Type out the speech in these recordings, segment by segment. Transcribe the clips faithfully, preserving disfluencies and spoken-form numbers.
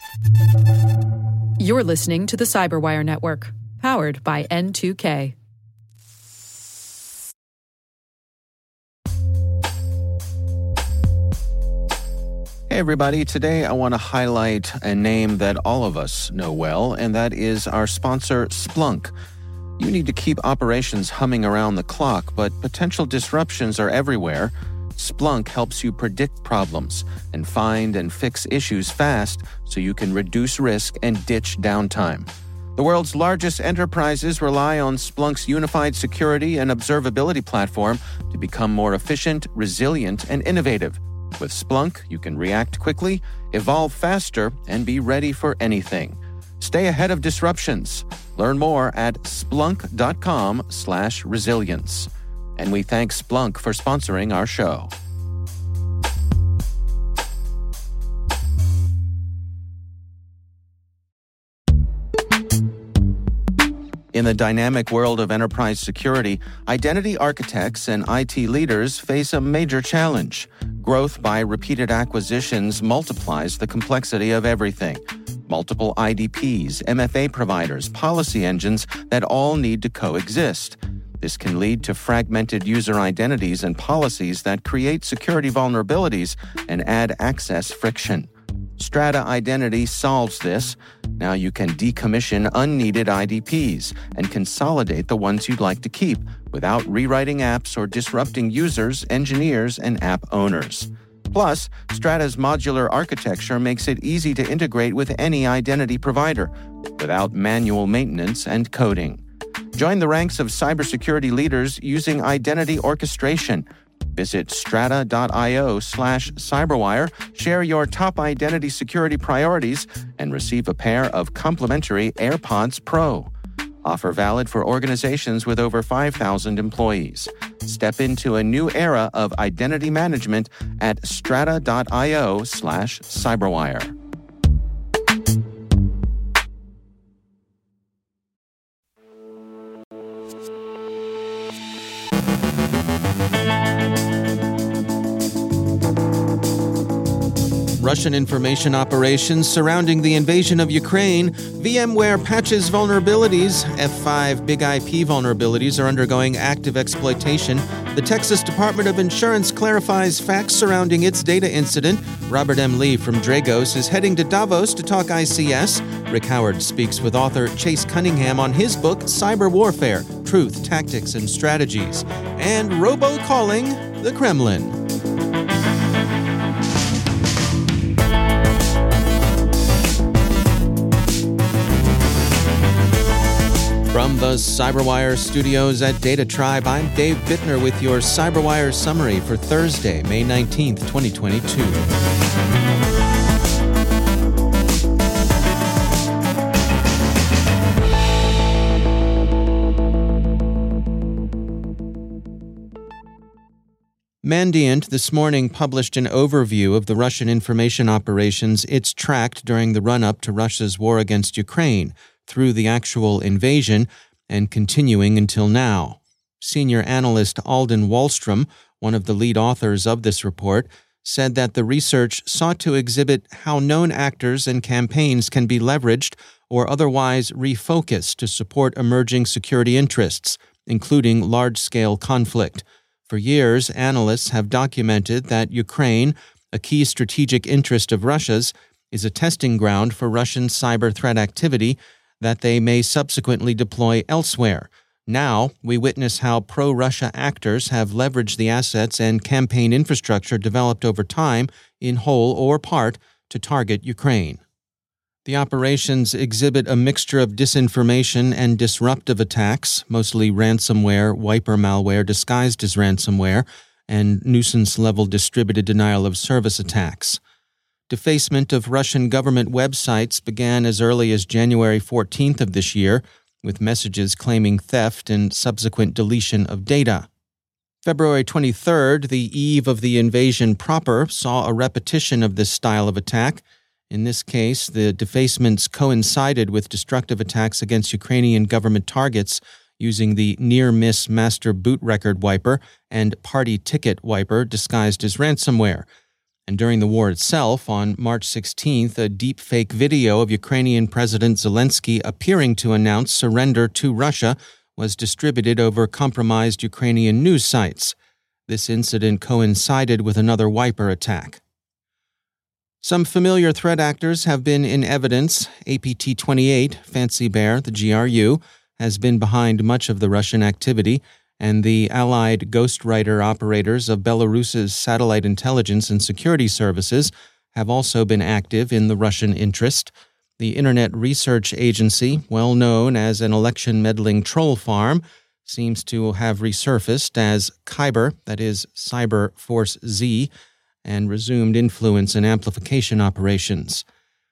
You're listening to the Cyberwire Network, powered by N two K. Hey everybody, today I want to highlight a name that all of us know well, and that is our sponsor, Splunk. You need to keep operations humming around the clock, but potential disruptions are everywhere. Splunk helps you predict problems and find and fix issues fast so you can reduce risk and ditch downtime. The world's largest enterprises rely on Splunk's unified security and observability platform to become more efficient, resilient, and innovative. With Splunk, you can react quickly, evolve faster, and be ready for anything. Stay ahead of disruptions. Learn more at splunk.com slash resilience. And we thank Splunk for sponsoring our show. In the dynamic world of enterprise security, identity architects and I T leaders face a major challenge. Growth by repeated acquisitions multiplies the complexity of everything. Multiple I D Ps, M F A providers, policy engines that all need to coexist. This can lead to fragmented user identities and policies that create security vulnerabilities and add access friction. Strata Identity solves this. Now you can decommission unneeded I D Ps and consolidate the ones you'd like to keep without rewriting apps or disrupting users, engineers, and app owners. Plus, Strata's modular architecture makes it easy to integrate with any identity provider without manual maintenance and coding. Join the ranks of cybersecurity leaders using identity orchestration. Visit strata.io slash cyberwire, share your top identity security priorities, and receive a pair of complimentary AirPods Pro. Offer valid for organizations with over five thousand employees. Step into a new era of identity management at strata.io slash cyberwire. Russian information operations surrounding the invasion of Ukraine, VMware patches vulnerabilities, F five Big I P vulnerabilities are undergoing active exploitation, the Texas Department of Insurance clarifies facts surrounding its data incident, Robert M. Lee from Dragos is heading to Davos to talk I C S, Rick Howard speaks with author Chase Cunningham on his book Cyber Warfare, Truth, Tactics, and Strategies, and robocalling the Kremlin. From the Cyberwire studios at Data Tribe, I'm Dave Bittner with your Cyberwire summary for Thursday, May nineteenth, twenty twenty-two. Mandiant this morning published an overview of the Russian information operations it's tracked during the run-up to Russia's war against Ukraine, through the actual invasion and continuing until now. Senior analyst Alden Wallstrom, one of the lead authors of this report, said that the research sought to exhibit how known actors and campaigns can be leveraged or otherwise refocused to support emerging security interests, including large-scale conflict. For years, analysts have documented that Ukraine, a key strategic interest of Russia's, is a testing ground for Russian cyber threat activity that they may subsequently deploy elsewhere. Now, we witness how pro-Russia actors have leveraged the assets and campaign infrastructure developed over time, in whole or part, to target Ukraine. The operations exhibit a mixture of disinformation and disruptive attacks, mostly ransomware, wiper malware disguised as ransomware, and nuisance-level distributed denial-of-service attacks. Defacement of Russian government websites began as early as January fourteenth of this year, with messages claiming theft and subsequent deletion of data. February twenty-third, the eve of the invasion proper, saw a repetition of this style of attack. In this case, the defacements coincided with destructive attacks against Ukrainian government targets using the near-miss master boot record wiper and party ticket wiper disguised as ransomware. And during the war itself, on March sixteenth, a deepfake video of Ukrainian President Zelensky appearing to announce surrender to Russia was distributed over compromised Ukrainian news sites. This incident coincided with another Wiper attack. Some familiar threat actors have been in evidence. A P T twenty-eight, Fancy Bear, the G R U, has been behind much of the Russian activity, and the allied ghostwriter operators of Belarus's satellite intelligence and security services have also been active in the Russian interest. The Internet Research Agency, well known as an election meddling troll farm, seems to have resurfaced as Kyber, that is Cyber Force Z, and resumed influence and amplification operations.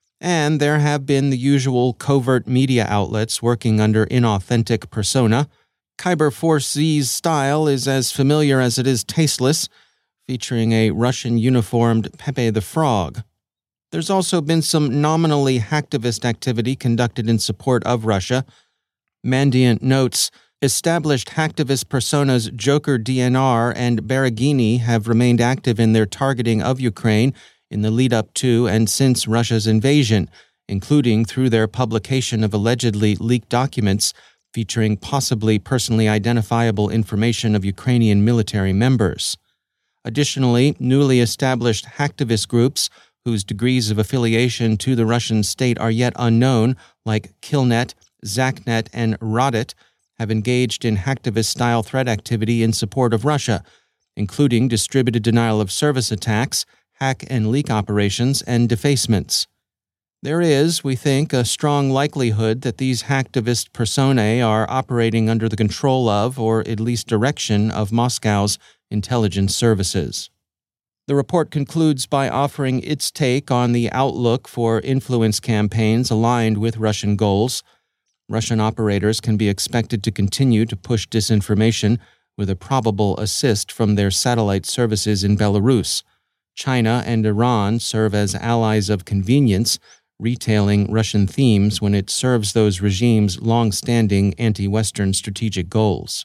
And there have been the usual covert media outlets working under inauthentic persona. Kyber Force Z's style is as familiar as it is tasteless, featuring a Russian-uniformed Pepe the Frog. There's also been some nominally hacktivist activity conducted in support of Russia. Mandiant notes, established hacktivist personas Joker D N R and Beregini have remained active in their targeting of Ukraine in the lead-up to and since Russia's invasion, including through their publication of allegedly leaked documents featuring possibly personally identifiable information of Ukrainian military members. Additionally, newly established hacktivist groups whose degrees of affiliation to the Russian state are yet unknown, like Killnet, Zacnet, and Rodit, have engaged in hacktivist-style threat activity in support of Russia, including distributed denial-of-service attacks, hack and leak operations, and defacements. There is, we think, a strong likelihood that these hacktivist personae are operating under the control of, or at least direction of, Moscow's intelligence services. The report concludes by offering its take on the outlook for influence campaigns aligned with Russian goals. Russian operators can be expected to continue to push disinformation with a probable assist from their satellite services in Belarus. China and Iran serve as allies of convenience, retailing Russian themes when it serves those regimes' long-standing anti-Western strategic goals.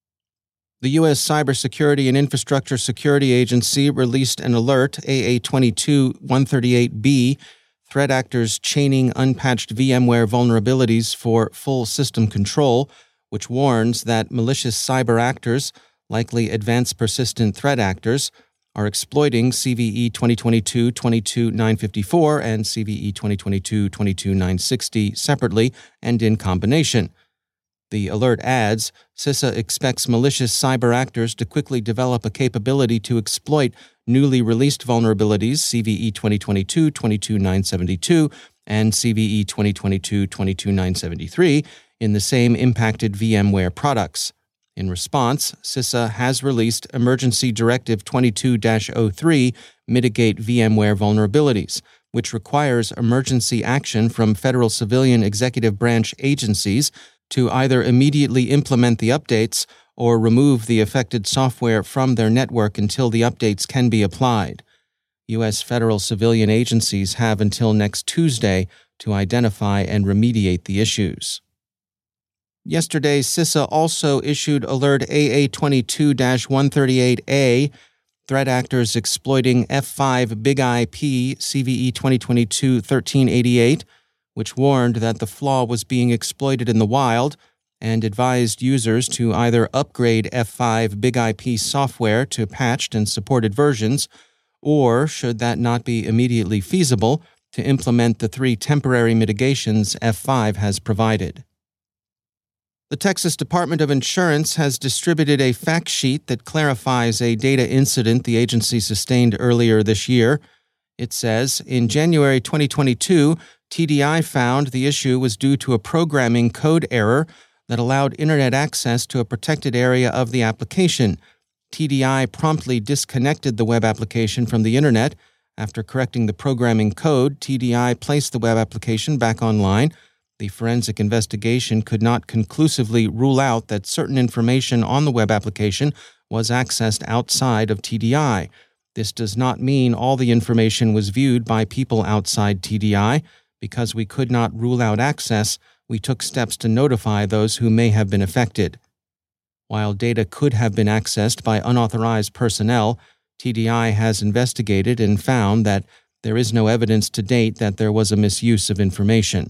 The U S Cybersecurity and Infrastructure Security Agency released an alert, A A twenty-two dash one thirty-eight B, threat actors chaining unpatched VMware vulnerabilities for full system control, which warns that malicious cyber actors, likely advanced persistent threat actors, are exploiting C V E twenty twenty-two dash twenty-two dash nine fifty-four and C V E twenty twenty-two dash twenty-two dash nine sixty separately and in combination. The alert adds, CISA expects malicious cyber actors to quickly develop a capability to exploit newly released vulnerabilities C V E twenty twenty-two dash twenty-two dash nine seventy-two and C V E twenty twenty-two dash twenty-two dash nine seventy-three in the same impacted VMware products. In response, CISA has released Emergency Directive twenty-two dash oh three, Mitigate VMware Vulnerabilities, which requires emergency action from federal civilian executive branch agencies to either immediately implement the updates or remove the affected software from their network until the updates can be applied. U S federal civilian agencies have until next Tuesday to identify and remediate the issues. Yesterday, CISA also issued Alert A A twenty-two dash one thirty-eight A, threat actors exploiting F five Big I P C V E twenty twenty-two dash thirteen eighty-eight, which warned that the flaw was being exploited in the wild and advised users to either upgrade F five Big I P software to patched and supported versions, or, should that not be immediately feasible, to implement the three temporary mitigations F five has provided. The Texas Department of Insurance has distributed a fact sheet that clarifies a data incident the agency sustained earlier this year. It says, in January twenty twenty-two, T D I found the issue was due to a programming code error that allowed Internet access to a protected area of the application. T D I promptly disconnected the web application from the Internet. After correcting the programming code, T D I placed the web application back online. The forensic investigation could not conclusively rule out that certain information on the web application was accessed outside of T D I. This does not mean all the information was viewed by people outside T D I. Because we could not rule out access, we took steps to notify those who may have been affected. While data could have been accessed by unauthorized personnel, T D I has investigated and found that there is no evidence to date that there was a misuse of information.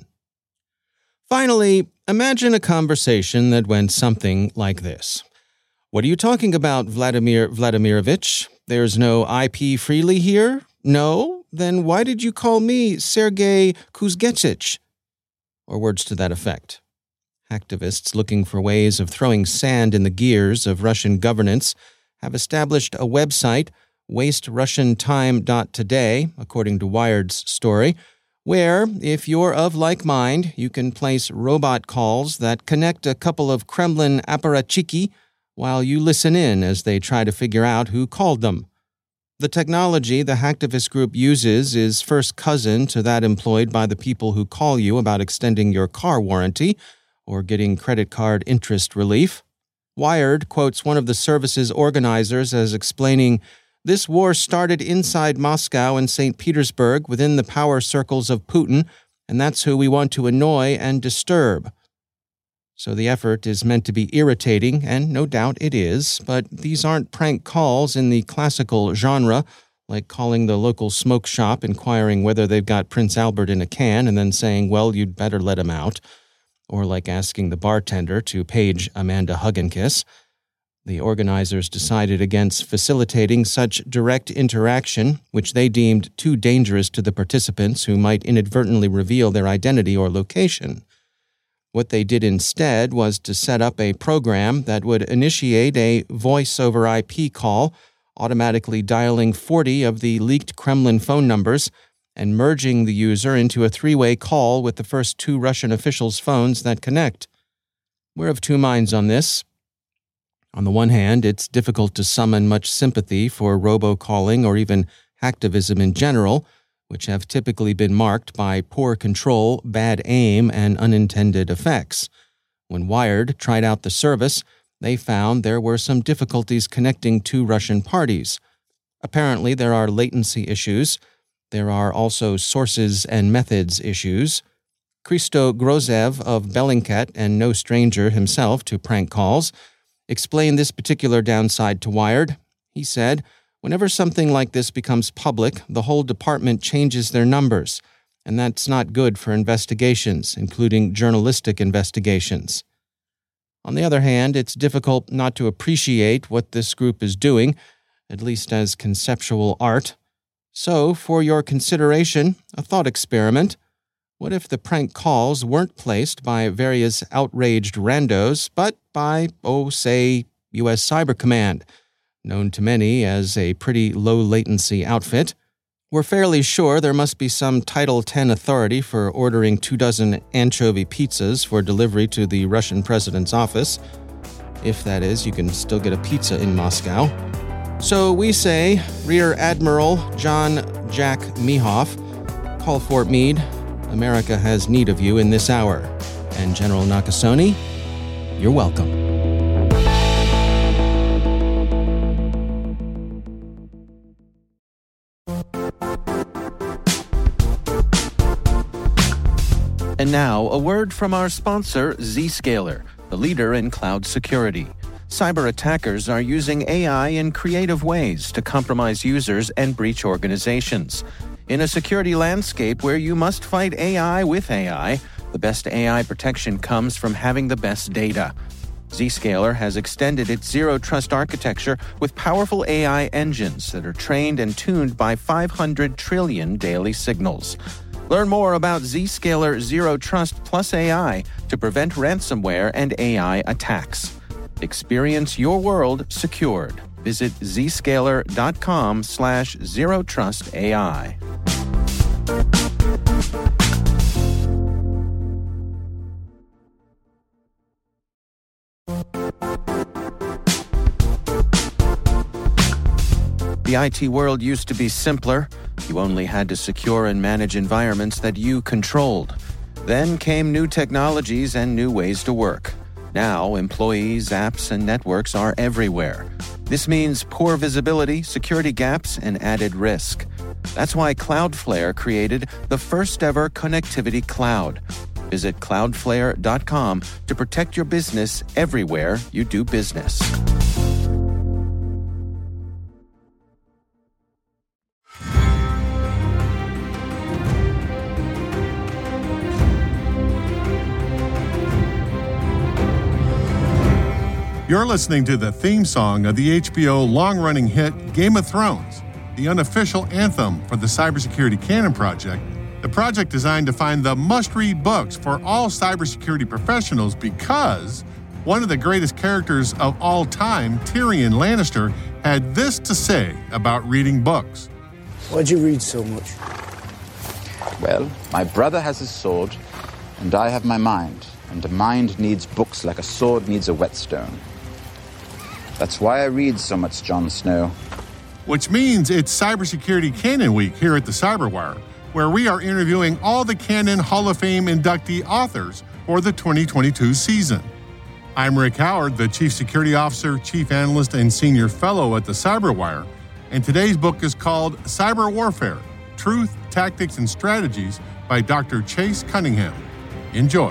Finally, imagine a conversation that went something like this. What are you talking about, Vladimir Vladimirovich? There's no I P freely here? No? Then why did you call me Sergei Kuzgetsich? Or words to that effect. Hacktivists looking for ways of throwing sand in the gears of Russian governance have established a website, waste russian time dot today, according to Wired's story, where, if you're of like mind, you can place robot calls that connect a couple of Kremlin apparatchiki while you listen in as they try to figure out who called them. The technology the hacktivist group uses is first cousin to that employed by the people who call you about extending your car warranty or getting credit card interest relief. Wired quotes one of the service's organizers as explaining, "This war started inside Moscow and Saint Petersburg within the power circles of Putin, and that's who we want to annoy and disturb." So the effort is meant to be irritating, and no doubt it is, but these aren't prank calls in the classical genre, like calling the local smoke shop inquiring whether they've got Prince Albert in a can and then saying, well, you'd better let him out, or like asking the bartender to page Amanda Hugginkiss. The organizers decided against facilitating such direct interaction, which they deemed too dangerous to the participants who might inadvertently reveal their identity or location. What they did instead was to set up a program that would initiate a voice-over I P call, automatically dialing forty of the leaked Kremlin phone numbers and merging the user into a three-way call with the first two Russian officials' phones that connect. We're of two minds on this. On the one hand, it's difficult to summon much sympathy for robocalling or even hacktivism in general, which have typically been marked by poor control, bad aim, and unintended effects. When Wired tried out the service, they found there were some difficulties connecting two Russian parties. Apparently, there are latency issues. There are also sources and methods issues. Christo Grozev of Bellingcat, and no stranger himself to prank calls, explained this particular downside to Wired. He said, "Whenever something like this becomes public, the whole department changes their numbers, and that's not good for investigations, including journalistic investigations." On the other hand, it's difficult not to appreciate what this group is doing, at least as conceptual art. So, for your consideration, a thought experiment. What if the prank calls weren't placed by various outraged randos, but by, oh, say, U S Cyber Command, known to many as a pretty low-latency outfit? We're fairly sure there must be some Title ten authority for ordering two dozen anchovy pizzas for delivery to the Russian president's office. If that is, you can still get a pizza in Moscow. So we say, Rear Admiral John Jack Mehoff, call Fort Meade. America has need of you in this hour. And General Nakasone, you're welcome. And now, a word from our sponsor, Zscaler, the leader in cloud security. Cyber attackers are using A I in creative ways to compromise users and breach organizations. In a security landscape where you must fight A I with A I, the best A I protection comes from having the best data. Zscaler has extended its zero-trust architecture with powerful A I engines that are trained and tuned by five hundred trillion daily signals. Learn more about Zscaler Zero Trust Plus A I to prevent ransomware and A I attacks. Experience your world secured. Visit zscaler.com slash zero trust AI. The I T world used to be simpler. You only had to secure and manage environments that you controlled. Then came new technologies and new ways to work. Now, employees, apps, and networks are everywhere. This means poor visibility, security gaps, and added risk. That's why Cloudflare created the first-ever connectivity cloud. Visit cloudflare dot com to protect your business everywhere you do business. You're listening to the theme song of the H B O long-running hit Game of Thrones, the unofficial anthem for the Cybersecurity Canon Project, the project designed to find the must-read books for all cybersecurity professionals because one of the greatest characters of all time, Tyrion Lannister, had this to say about reading books. Why'd you read so much? Well, my brother has his sword, and I have my mind, and a mind needs books like a sword needs a whetstone. That's why I read so much Jon Snow. Which means it's Cybersecurity Canon Week here at the Cyberwire, where we are interviewing all the Canon Hall of Fame inductee authors for the twenty twenty-two season. I'm Rick Howard, the Chief Security Officer, Chief Analyst, and Senior Fellow at the Cyberwire, and today's book is called Cyber Warfare: Truth, Tactics, and Strategies by Doctor Chase Cunningham. Enjoy.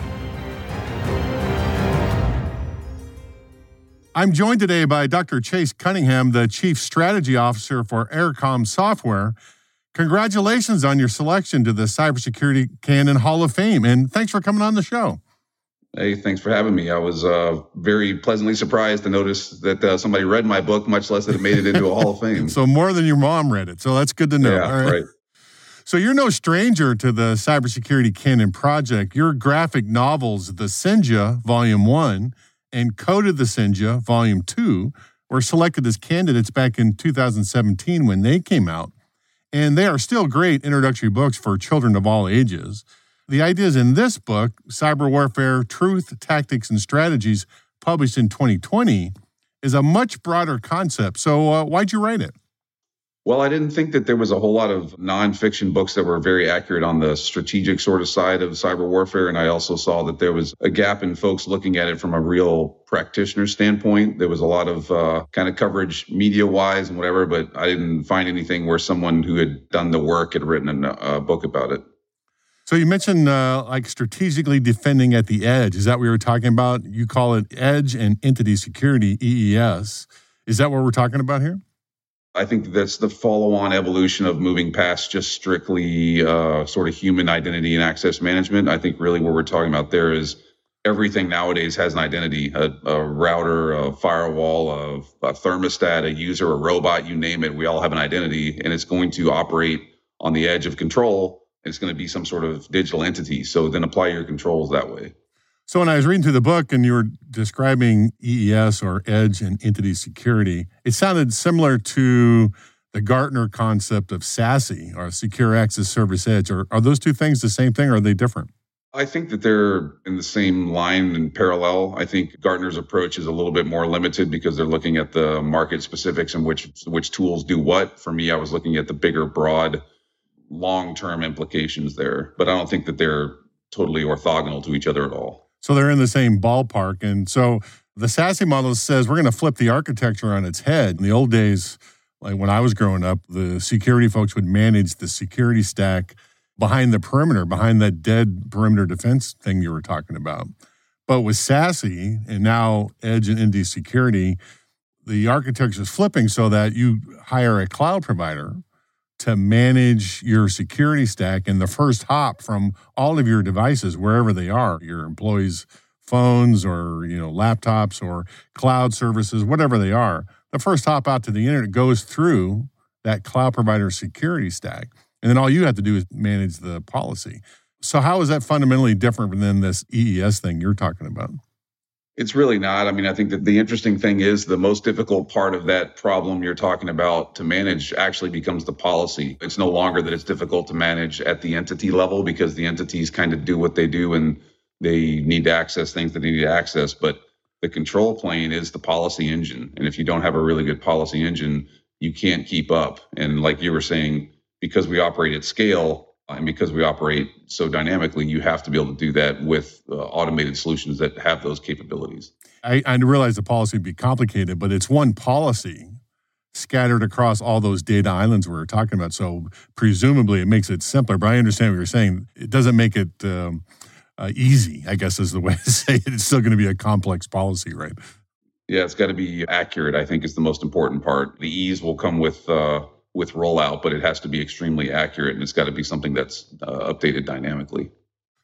I'm joined today by Doctor Chase Cunningham, the Chief Strategy Officer for Aircom Software. Congratulations on your selection to the Cybersecurity Canon Hall of Fame, and thanks for coming on the show. Hey, thanks for having me. I was uh, very pleasantly surprised to notice that uh, somebody read my book, much less that it made it into a Hall of Fame. So more than your mom read it, so that's good to know. Yeah, All right. right. So you're no stranger to the Cybersecurity Canon Project. Your graphic novels, The Sinja, Volume one, and Code of the Sinja, Volume two, were selected as candidates back in two thousand seventeen when they came out. And they are still great introductory books for children of all ages. The ideas in this book, Cyber Warfare: Truth, Tactics, and Strategies, published in twenty twenty, is a much broader concept. So uh, why'd you write it? Well, I didn't think that there was a whole lot of nonfiction books that were very accurate on the strategic sort of side of cyber warfare. And I also saw that there was a gap in folks looking at it from a real practitioner standpoint. There was a lot of uh, kind of coverage media-wise and whatever, but I didn't find anything where someone who had done the work had written a, a book about it. So you mentioned uh, like strategically defending at the edge. Is that what we were talking about? You call it Edge and Entity Security, E E S. Is that what we're talking about here? I think that's the follow-on evolution of moving past just strictly uh, sort of human identity and access management. I think really what we're talking about there is everything nowadays has an identity, a, a router, a firewall, a, a thermostat, a user, a robot, you name it. We all have an identity, and it's going to operate on the edge of control. It's going to be some sort of digital entity. So then apply your controls that way. So when I was reading through the book and you were describing E E S or Edge and Entity Security, it sounded similar to the Gartner concept of SASE or Secure Access Service Edge. Are, are those two things the same thing or are they different? I think that they're in the same line and parallel. I think Gartner's approach is a little bit more limited because they're looking at the market specifics and which which tools do what. For me, I was looking at the bigger, broad, long-term implications there. But I don't think that they're totally orthogonal to each other at all. So they're in the same ballpark. And so the SASE model says we're going to flip the architecture on its head. In the old days, like when I was growing up, the security folks would manage the security stack behind the perimeter, behind that dead perimeter defense thing you were talking about. But with SASE and now Edge and Entity Security, the architecture is flipping so that you hire a cloud provider to manage your security stack, and the first hop from all of your devices, wherever they are, your employees' phones or, you know, laptops or cloud services, whatever they are, the first hop out to the internet goes through that cloud provider security stack. And then all you have to do is manage the policy. So how is that fundamentally different than this E E S thing you're talking about? It's really not. I mean, I think that the interesting thing is the most difficult part of that problem you're talking about to manage actually becomes the policy. It's no longer that it's difficult to manage at the entity level because the entities kind of do what they do and they need to access things that they need to access. But the control plane is the policy engine. And if you don't have a really good policy engine, you can't keep up. And like you were saying, because we operate at scale, and because we operate so dynamically, you have to be able to do that with uh, automated solutions that have those capabilities. I, I realize the policy would be complicated, but it's one policy scattered across all those data islands we were talking about. So presumably it makes it simpler. But I understand what you're saying. It doesn't make it um, uh, easy, I guess is the way to say it. It's still going to be a complex policy, right? Yeah, it's got to be accurate, I think, is the most important part. The ease will come with... Uh, with rollout, but it has to be extremely accurate and it's got to be something that's uh, updated dynamically.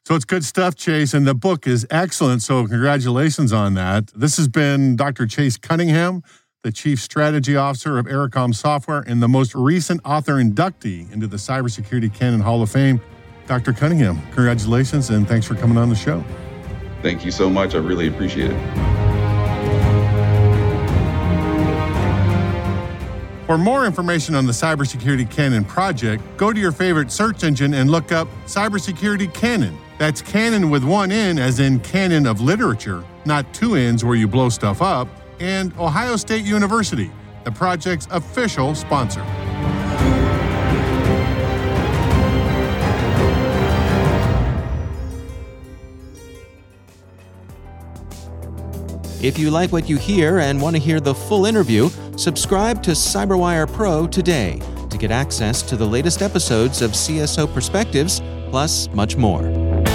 So it's good stuff, Chase, and the book is excellent, so congratulations on that. This has been Doctor Chase Cunningham, the Chief Strategy Officer of Ericom Software and the most recent author inductee into the Cybersecurity Canon Hall of Fame. Doctor Cunningham, congratulations, and thanks for coming on the show. Thank you so much. I really appreciate it. For more information on the Cybersecurity Canon project, go to your favorite search engine and look up Cybersecurity Canon. That's canon with one N, as in canon of literature, not two N's where you blow stuff up, and Ohio State University, the project's official sponsor. If you like what you hear and want to hear the full interview, subscribe to CyberWire Pro today to get access to the latest episodes of C S O Perspectives, plus much more.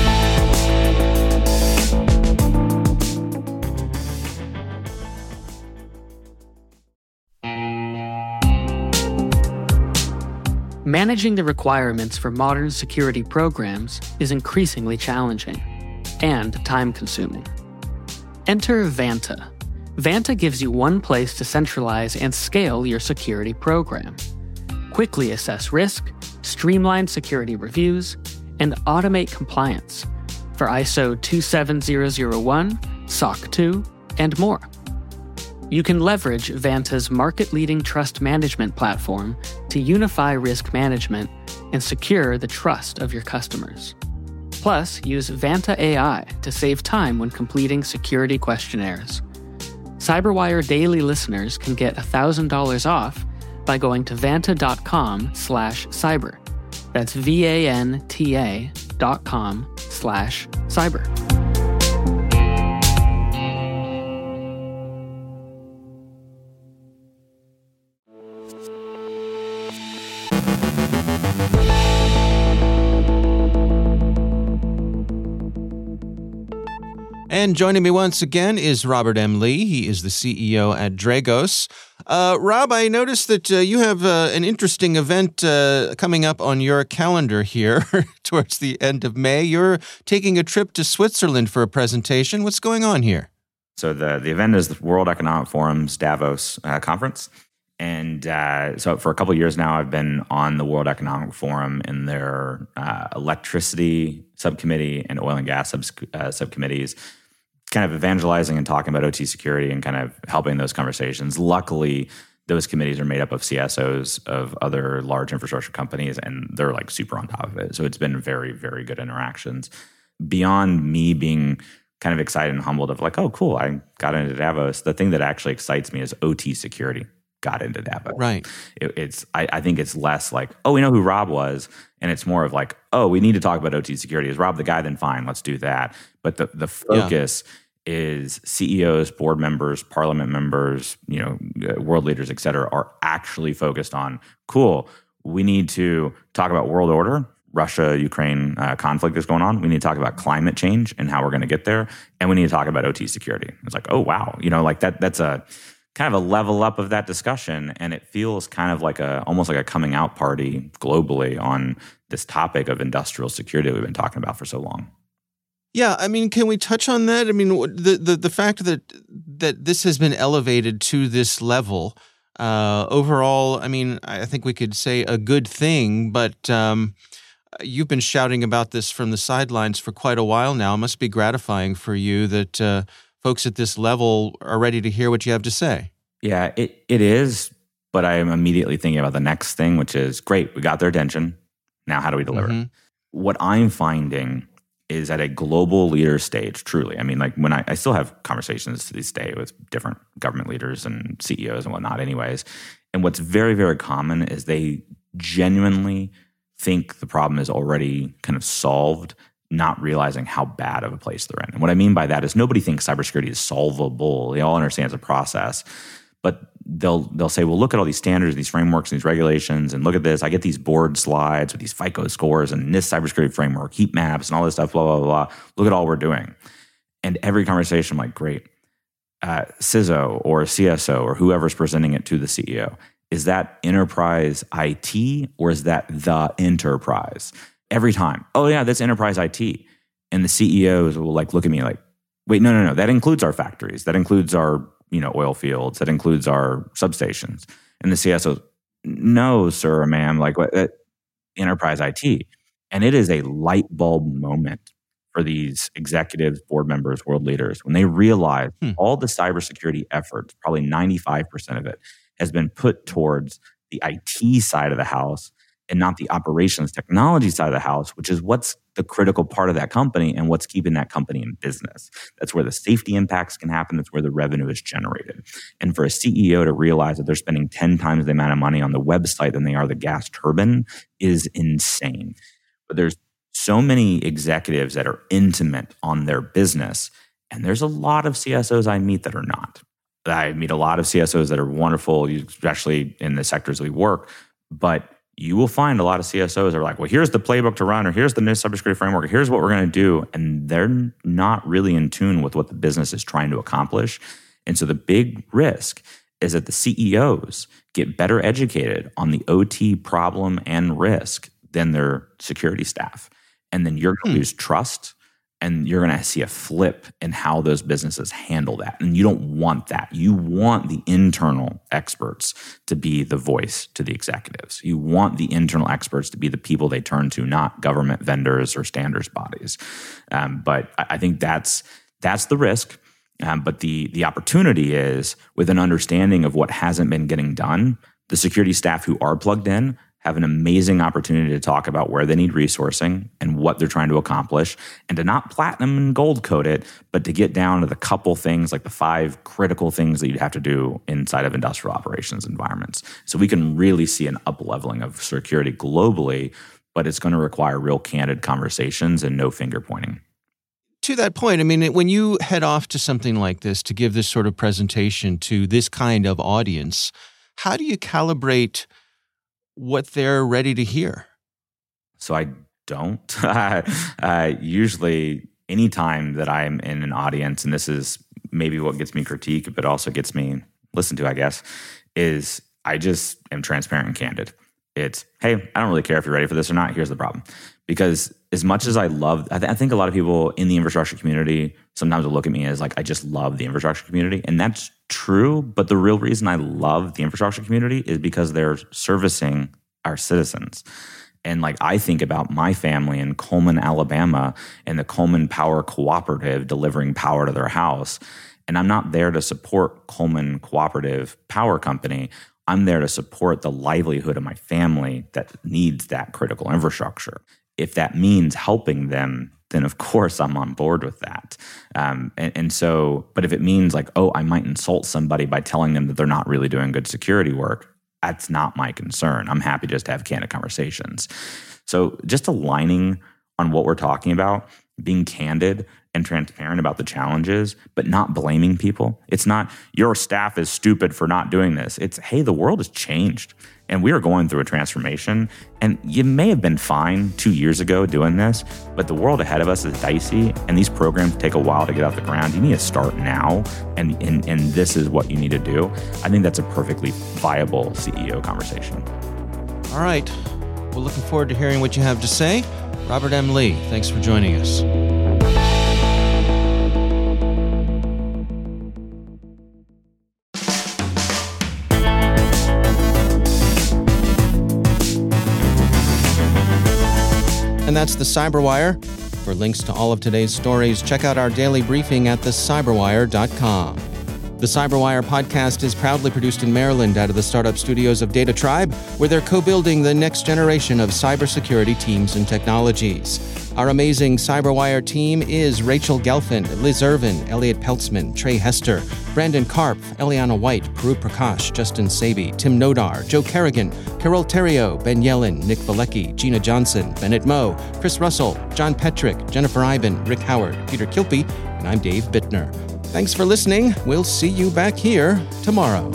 Managing the requirements for modern security programs is increasingly challenging and time-consuming. Enter Vanta. Vanta gives you one place to centralize and scale your security program. Quickly assess risk, streamline security reviews, and automate compliance for I S O two seven zero zero one, S O C two, and more. You can leverage Vanta's market-leading trust management platform to unify risk management and secure the trust of your customers. Plus, use Vanta A I to save time when completing security questionnaires. CyberWire Daily listeners can get one thousand dollars off by going to vanta.com slash cyber. That's V-A-N-T-A dot com slash cyber. And joining me once again is Robert M. Lee. He is the C E O at Dragos. Uh, Rob, I noticed that uh, you have uh, an interesting event uh, coming up on your calendar here towards the end of May. You're taking a trip to Switzerland for a presentation. What's going on here? So the, the event is the World Economic Forum's Davos uh, conference. And uh, so for a couple of years now, I've been on the World Economic Forum in their uh, electricity subcommittee and oil and gas sub- uh, subcommittees, kind of evangelizing and talking about O T security and kind of helping those conversations. Luckily, those committees are made up of C S Os of other large infrastructure companies, and they're like super on top of it. So it's been very, very good interactions. Beyond me being kind of excited and humbled of like, oh, cool, I got into Davos, the thing that actually excites me is O T security got into Davos. Right. It, it's I, I think it's less like, oh, we know who Rob was, and it's more of like, oh, we need to talk about O T security. Is Rob the guy? Then fine, let's do that. But the the focus yeah. is C E Os, board members, parliament members, you know, world leaders, et cetera, are actually focused on, cool, we need to talk about world order. Russia-Ukraine uh, conflict is going on. We need to talk about climate change and how we're going to get there. And we need to talk about O T security. It's like, oh, wow. You know, like that. that's a kind of a level up of that discussion. And it feels kind of like a, almost like a coming out party globally on this topic of industrial security that we've been talking about for so long. Yeah, I mean, can we touch on that? I mean, the the, the fact that that this has been elevated to this level, uh, overall, I mean, I think we could say a good thing, but um, you've been shouting about this from the sidelines for quite a while now. It must be gratifying for you that uh, folks at this level are ready to hear what you have to say. Yeah, it it is, but I am immediately thinking about the next thing, which is, great, we got their attention. Now how do we deliver? Mm-hmm. What I'm finding is at a global leader stage, truly. I mean, like when I, I still have conversations to this day with different government leaders and C E Os and whatnot anyways. And what's very, very common is they genuinely think the problem is already kind of solved, not realizing how bad of a place they're in. And what I mean by that is nobody thinks cybersecurity is solvable. They all understand it's a process. But they'll they'll say, well, look at all these standards, these frameworks, and these regulations, and look at this. I get these board slides with these FICO scores and NIST cybersecurity framework, heat maps, and all this stuff, blah, blah, blah. Look at all we're doing. And every conversation, I'm like, great. Uh, C I S O or C S O or whoever's presenting it to the C E O, is that enterprise I T or is that the enterprise? Every time, oh yeah, that's enterprise I T. And the C E Os will like look at me like, wait, no, no, no, that includes our factories. That includes our, you know, oil fields. That includes our substations. And the C S Os, no, sir or ma'am, like what, uh, enterprise I T. And it is a light bulb moment for these executives, board members, world leaders, when they realize hmm. all the cybersecurity efforts, probably ninety-five percent of it, has been put towards the I T side of the house and not the operations technology side of the house, which is what's the critical part of that company and what's keeping that company in business. That's where the safety impacts can happen. That's where the revenue is generated. And for a C E O to realize that they're spending ten times the amount of money on the website than they are the gas turbine is insane. But there's so many executives that are intimate on their business, and there's a lot of C S Os I meet that are not. I meet a lot of C S Os that are wonderful, especially in the sectors we work, but you will find a lot of C S Os that are like, well, here's the playbook to run, or here's the new cybersecurity framework, or here's what we're going to do. And they're not really in tune with what the business is trying to accomplish. And so the big risk is that the C E Os get better educated on the O T problem and risk than their security staff. And then you're going to hmm. lose trust, and you're going to see a flip in how those businesses handle that. And you don't want that. You want the internal experts to be the voice to the executives. You want the internal experts to be the people they turn to, not government vendors or standards bodies. Um, but I think that's that's the risk. Um, but the the opportunity is, with an understanding of what hasn't been getting done, the security staff who are plugged in have an amazing opportunity to talk about where they need resourcing and what they're trying to accomplish, and to not platinum and gold code it, but to get down to the couple things, like the five critical things that you'd have to do inside of industrial operations environments. So we can really see an up-leveling of security globally, but it's going to require real candid conversations and no finger pointing. To that point, I mean, when you head off to something like this to give this sort of presentation to this kind of audience, how do you calibrate what they're ready to hear? So I don't. uh, usually, anytime that I'm in an audience, and this is maybe what gets me critique, but also gets me listened to, I guess, is I just am transparent and candid. It's, hey, I don't really care if you're ready for this or not. Here's the problem. Because as much as I love, I, th- I think a lot of people in the infrastructure community sometimes will look at me as like, I just love the infrastructure community. And that's true. But the real reason I love the infrastructure community is because they're servicing our citizens. And like, I think about my family in Coleman, Alabama, and the Coleman Power Cooperative delivering power to their house. And I'm not there to support Coleman Cooperative Power Company. I'm there to support the livelihood of my family that needs that critical infrastructure. If that means helping them, then of course I'm on board with that. Um, and, and so, but if it means like, oh, I might insult somebody by telling them that they're not really doing good security work, that's not my concern. I'm happy just to have candid conversations. So just aligning on what we're talking about, being candid and transparent about the challenges, but not blaming people. It's not, your staff is stupid for not doing this. It's, hey, the world has changed and we are going through a transformation, and you may have been fine two years ago doing this, but the world ahead of us is dicey, and these programs take a while to get off the ground. You need to start now, and, and, and this is what you need to do. I think that's a perfectly viable C E O conversation. All right. We're looking forward to hearing what you have to say. Robert M. Lee, thanks for joining us. And that's the Cyberwire. For links to all of today's stories, check out our daily briefing at the cyberwire dot com. The Cyberwire podcast is proudly produced in Maryland out of the startup studios of Data Tribe, where they're co-building the next generation of cybersecurity teams and technologies. Our amazing Cyberwire team is Rachel Gelfand, Liz Irvin, Elliot Peltzman, Trey Hester, Brandon Karp, Eliana White, Puru Prakash, Justin Sabi, Tim Nodar, Joe Kerrigan, Carol Terrio, Ben Yellen, Nick Valecki, Gina Johnson, Bennett Moe, Chris Russell, John Petrick, Jennifer Iben, Rick Howard, Peter Kilpie, and I'm Dave Bittner. Thanks for listening. We'll see you back here tomorrow.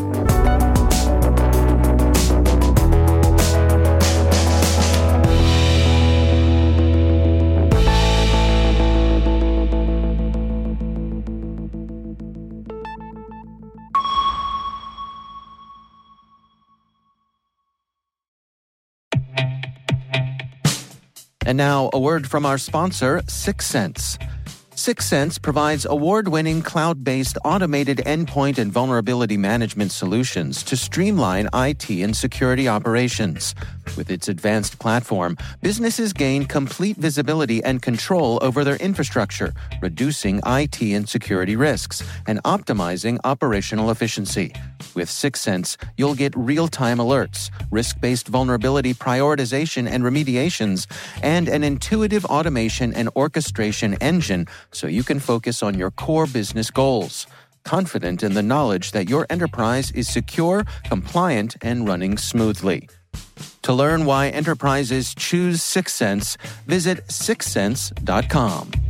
And now, a word from our sponsor, Syxsense. Syxsense provides award-winning cloud-based automated endpoint and vulnerability management solutions to streamline I T and security operations. With its advanced platform, businesses gain complete visibility and control over their infrastructure, reducing I T and security risks and optimizing operational efficiency. With Syxsense, you'll get real-time alerts, risk-based vulnerability prioritization and remediations, and an intuitive automation and orchestration engine so you can focus on your core business goals, confident in the knowledge that your enterprise is secure, compliant, and running smoothly. To learn why enterprises choose Syxsense, visit syxsense dot com.